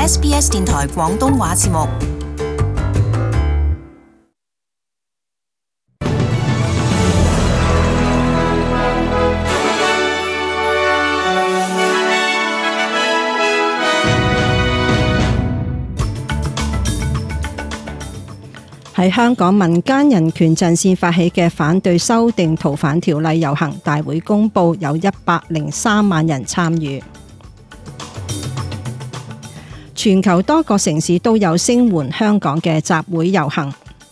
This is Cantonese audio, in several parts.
SBS 電台廣東話節目。 喺香港民間人權陣線發起嘅反對修訂逃犯條例遊行大會公佈有103萬人參與。全球多個城市都有聲援香港嘅集會遊行。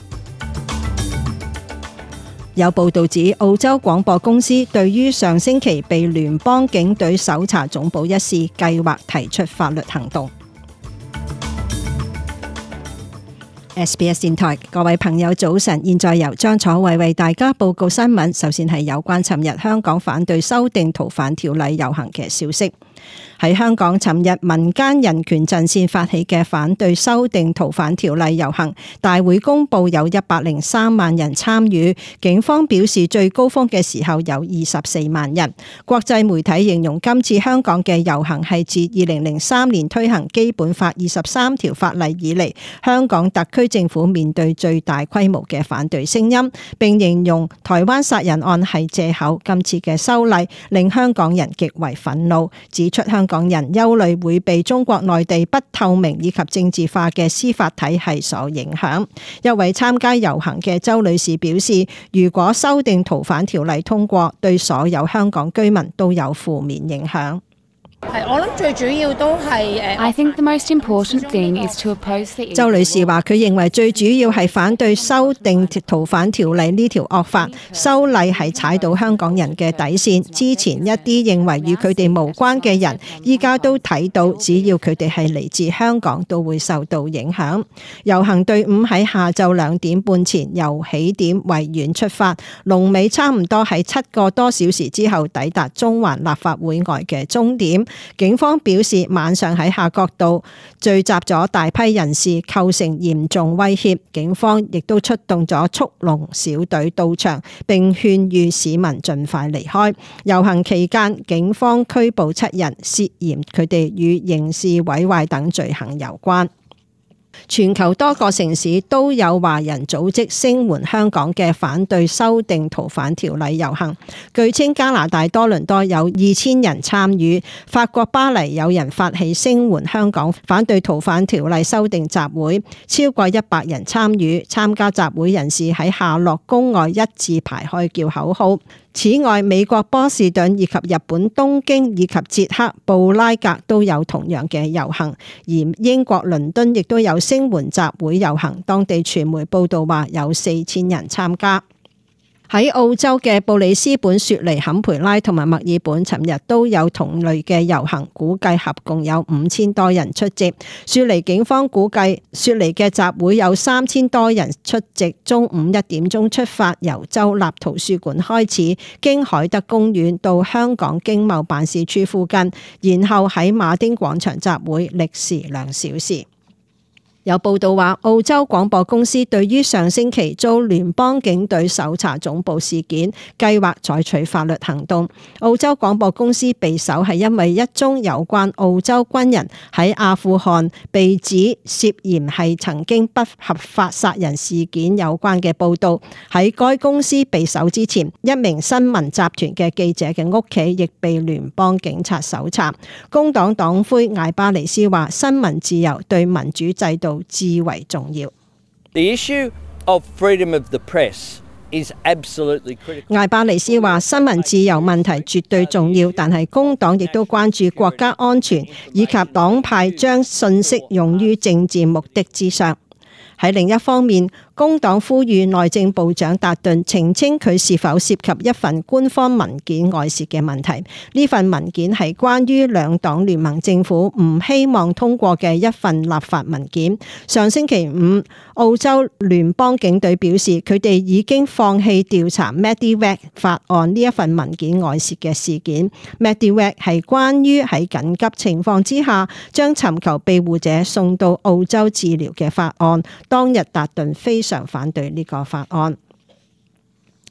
有報道指澳洲廣播公司對於上星期被聯邦警隊搜查總部一事計劃提出法律行動。SBS 電台，各位朋友早晨，現在由張楚慧為大家報告新聞。首先係有關尋日香港反對修訂逃犯條例遊行嘅消息。喺香港尋日民間人權陣線發起嘅反對修訂逃犯條例遊行大會公佈有103萬人參與，警方表示最高峰嘅時候有24萬人。國際媒體形容今次香港嘅遊行係自2003年推行基本法23條法例以嚟，香港特區政府面對最大規模嘅反對聲音，並形容台灣殺人案係藉口。今次嘅修例令香港人極為憤怒，指出香港人憂慮會被中國內地不透明以及政治化嘅司法體系所影響。一位參加遊行嘅周女士表示，如果修訂逃犯條例通過，對所有香港居民都有負面影響。 我諗最主要都係 I think the most important thing is to oppose the... 周女士話：佢認為最主要係反對修訂逃犯條例呢條惡法，修例係踩到香港人嘅底線。之前一啲認為與佢哋無關嘅人，依家都睇到，只要佢哋係嚟自香港，都會受到影響。遊行隊伍喺下晝2點半前由起點維園出發，龍尾差唔多喺7個多小時之後抵達中環立法會外嘅終點。警方表示，晚上喺夏慤道聚集咗大批人士，構成嚴重威脅。警方亦都出動咗速龍小隊到場，並勸喻市民盡快離開。遊行期間，警方拘捕7人，涉嫌佢哋與刑事毀壞等罪行有關。全球多個城市都有華人組織聲援香港嘅反對修訂逃犯條例遊行。據稱加拿大多倫多有2000人參與，法國巴黎有人發起聲援香港反對逃犯條例修訂集會，超過100人參與。參加集會人士喺夏洛宮外一字排開叫口號。此外，美國波士頓以及日本東京以及捷克布拉格都有同樣嘅遊行，而英國倫敦亦都有聲援集會遊行。當地傳媒報道話有4000人參加。喺澳洲嘅布里斯本、雪梨、坎培拉同埋墨爾本，尋日都有同類嘅遊行，估計合共有5000多人出席。雪梨警方估計，雪梨嘅集會有3000多人出席。中午1點鐘出發，由州立圖書館開始，經海德公園到香港經貿辦事處附近，然後喺馬丁廣場集會，歷時2小時。有報道話，澳洲廣播公司對於上星期遭聯邦警隊搜查總部事件，計劃採取法律行動。澳洲廣播公司被搜係因為一宗有關澳洲軍人喺阿富汗被指涉嫌係曾經不合法殺人事件有關嘅報導。喺該公司被搜之前，一名新聞集團嘅記者嘅屋企亦被聯邦警察搜查。工黨黨魁艾巴尼斯話：新聞自由對民主制度至為重要。 The issue of freedom of the press is absolutely critical. 艾巴尼斯話：新聞自由問題絕對重要，但係工黨亦都關注國家安全以及黨派將信息用於政治目的之上。喺另一方面，工黨呼籲內政部長達頓澄清佢是否涉及一份官方文件外泄嘅問題。呢份文件係關於兩黨聯盟政府唔希望通過嘅一份立法文件。上星期5，澳洲聯邦警隊表示，佢哋已經放棄調查 Medevac 法案呢一份文件外泄嘅事件。Medevac 係關於喺緊急情況之下將尋求庇護者送到澳洲治療嘅法案。當日達頓非常反對呢個法案。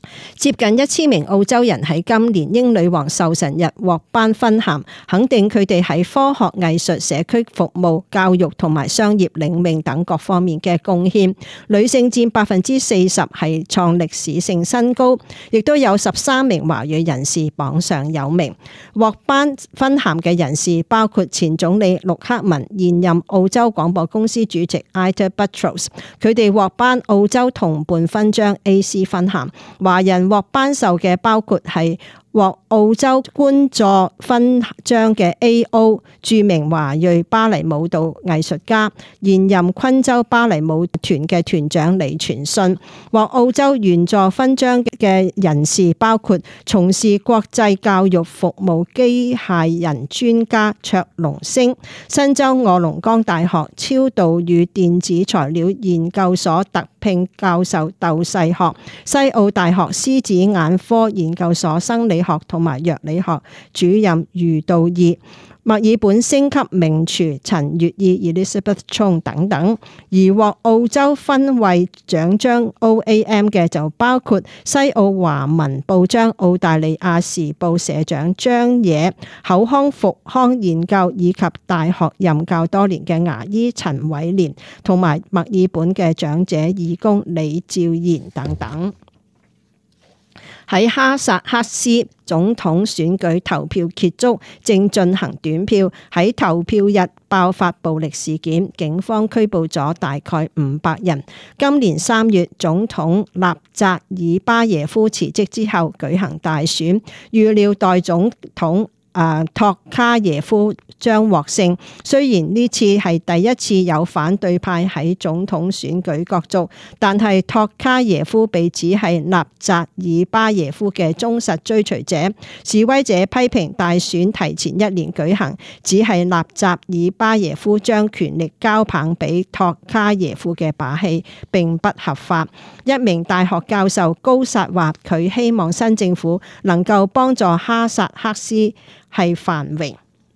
接近1000名澳洲人喺今年英女王壽辰日獲頒勳銜，肯定佢哋喺科學、藝術、社區服務、教育同埋商業領域等各方面嘅貢獻。女性佔40%，係創歷史性新高，亦都有13名華裔人士榜上有名。獲頒勳銜嘅人士包括前總理陸克文、現任澳洲廣播公司主席 Ita Buttrose， 佢哋獲頒澳洲同伴勳章 AC 勳銜。華人獲頒授嘅包括係獲澳洲官座勳章嘅 AO 著名華裔芭蕾舞蹈藝術家，現任昆州芭蕾舞團嘅團長李傳信。獲澳洲員佐勳章嘅人士包括從事國際教育服務機械人專家卓龍星，新州卧龍崗大學超導與電子材料研究所特聘教授竇世學，西澳大學獅子眼科研究所生理學同埋藥理學主任余道義，墨爾本星級名廚陳月意 Elizabeth Chong 等等。而獲澳洲勳位獎章 OAM 嘅就包括西澳華文報章澳大利亞時報社長張野，口腔復康研究以及大學任教多年嘅牙醫陳偉廉，同埋墨爾本嘅長者義工李兆賢等等。喺哈薩克斯總統選舉投票結束，正進行短票。喺投票日爆發暴力事件，警方拘捕咗大概500人。今年3月，總統納扎爾巴耶夫辭職之後舉行大選，預料代總統托卡耶夫將獲勝。雖然呢次係第一次有反對派喺總統選舉角逐，但係托卡耶夫被指係納扎爾巴耶夫嘅忠實追隨者。示威者批評大選提前1年舉行，只係納扎爾巴耶夫將權力交棒俾托卡耶夫嘅把戲，並不合法。一名大學教授高薩話，佢希望新政府能夠幫助哈薩克斯係繁榮。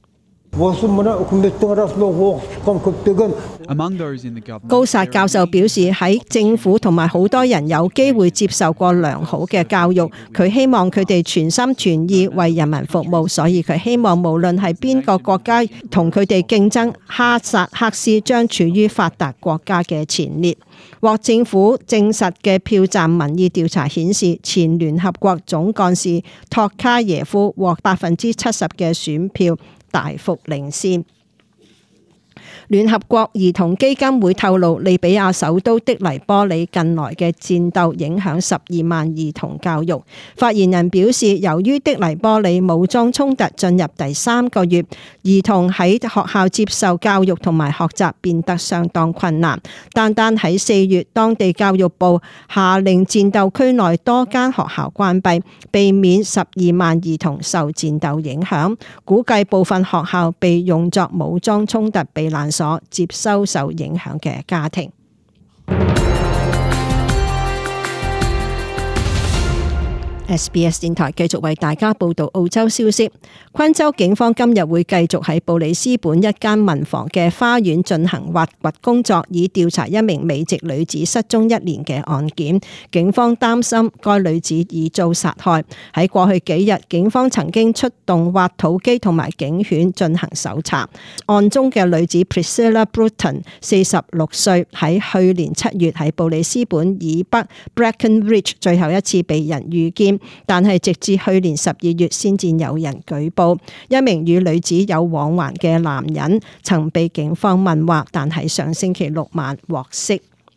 高薩教授表示，喺政府同埋好多人有機會接受過良好嘅教育，佢希望佢哋全心全意為人民服務，所以佢希望無論係邊個國家同佢哋競爭，哈薩克斯將處於發達國家嘅前列。獲政府證實嘅票站民意調查顯示，前聯合國總幹事托卡耶夫獲70%嘅選票，大幅領先。聯合國兒童基金會透露，利比亞首都的黎波里近來嘅戰鬥影響12萬兒童教育。發言人表示，由於的黎波里武裝衝突進入第3個月，兒童喺學校接受教育同埋學習變得相當困難。單單喺4月，當地教育部下令戰鬥區內多間學校關閉，避免12萬兒童受戰鬥影響。估計部分學校被用作武裝衝突避難所，接收受影響嘅家庭。SBS 電台繼續為大家報道澳洲消息。昆州警方今日會繼續喺布里斯本一間民房嘅花園進行挖掘工作，以調查一名美籍女子失蹤1年嘅案件。警方擔心該女子已遭殺害。喺過去幾日，警方曾經出動挖土機同埋警犬進行搜查。案中嘅女子 Priscilla Bruton 46歲，喺去年7月喺布里斯本以北 Brackenridge 最後一次被人遇見。但係直至去年12月先至有人舉報，一名與女子有往還嘅男人曾被警方問話，但喺上星期6晚獲釋。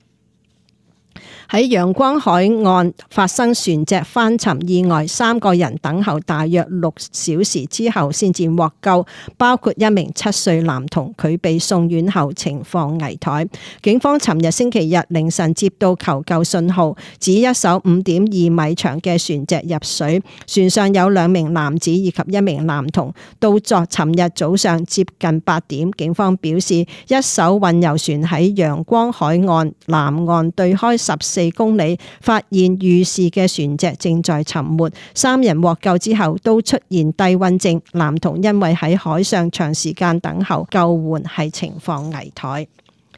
喺陽光海岸發生船隻翻沉意外，3個人等候大約6小時之後先至獲救，包括一名7歲男童，佢被送院後情況危殆。警方尋日星期日凌晨接到求救信號，指一艘5.2米長嘅船隻入水，船上有2名男子以及1名男童。到尋日早上接近8點，警方表示一艘運油船喺陽光海岸南岸對開14公里，發現遇事嘅船隻正在沉沒，3人獲救之後都出現低溫症，男童因為喺海上長時間等候救援係情況危殆。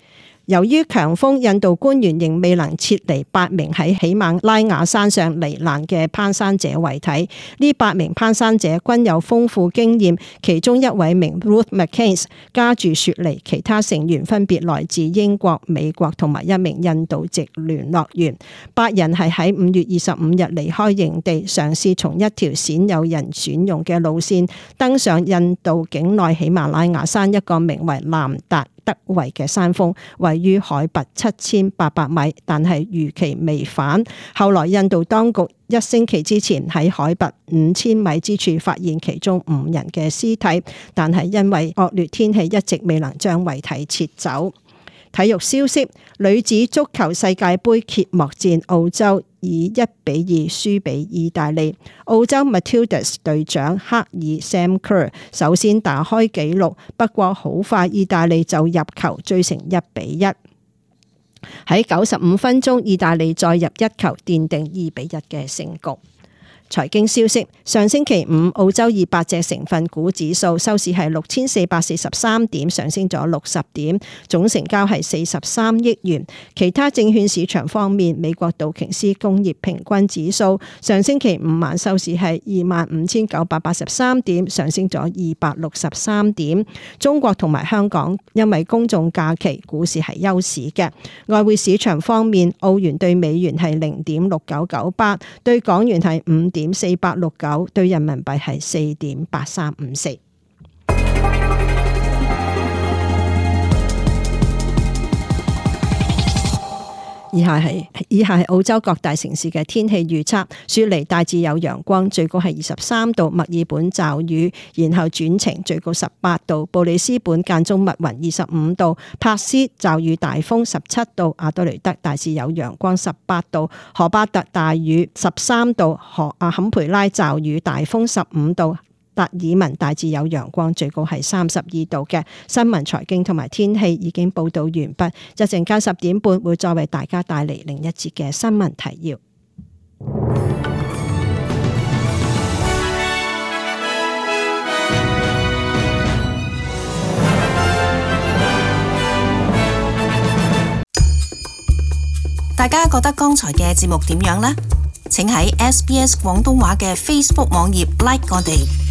由於強風，印度官員仍未能撤離8名喺喜馬拉雅山上罹難嘅攀山者遺體。呢8名攀山者均有豐富經驗，其中一位名 Ruth McCain 家住雪梨，其他成員分別來自英國、美國同埋一名印度籍聯絡員。8人係喺5月25日離開營地，嘗試從一條鮮有人選用嘅路線登上印度境內喜馬拉雅山一個名為南達德維嘅山峰，位於海拔7800米，但係如期未返。後來印度當局1星期之前喺海拔5000米之處發現其中5人嘅屍體，但係因為惡劣天氣一直未能將遺體撤走。體育消息：女子足球世界盃揭幕戰，澳洲以1-2輸俾意大利。澳洲 Matildas 隊長克爾 Sam Kerr 首先打開紀錄，不過好快意大利就入球追成1-1。喺95分鐘，意大利再入1球，奠定2-1嘅勝局。財經消息：上星期五，澳洲200隻成分股指數收市係6443點，上升咗60點，總成交係43億元。其他證券市場方面，美國道瓊斯工業平均指數上星期五晚收市係25,983點，上升咗263點。中國同埋香港因為公眾假期，股市係休市嘅。外匯市場方面，澳元對美元係0.6998，對港元係5.4869，對人民幣係4.8354。以下係澳洲各大城市嘅天氣預測：雪梨大致有陽光，最高係23度；墨爾本驟雨，然後轉晴，最高18度；布里斯本間中密雲25度；珀斯驟雨大風17度；阿多雷德大致有陽光18度；荷巴特大雨13度；坎培拉驟雨大風15度。達爾文大致有陽光，最高係32度嘅。新聞、財經同埋天氣已經報道完畢，一陣間10點半會再為大家帶嚟另一節嘅新聞提要。 大家覺得剛才嘅節目點樣呢？請喺SBS 廣東話嘅 Facebook 網頁 like 我哋。